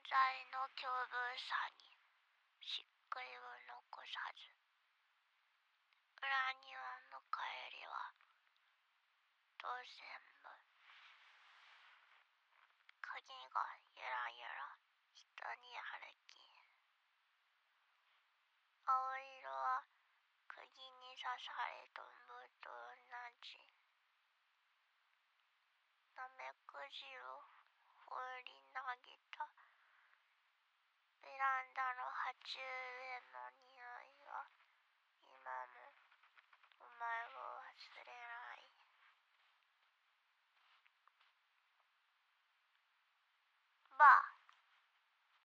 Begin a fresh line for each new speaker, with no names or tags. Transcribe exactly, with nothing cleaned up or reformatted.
在の境遇さにしっくりを残さず、裏庭の帰りは当然部、鍵がゆらゆら下に歩き、青色は釘に刺されたぶと同じ。なめくじを放り投げたベランダの鉢植えの匂いは今もお前を忘れない。ばあ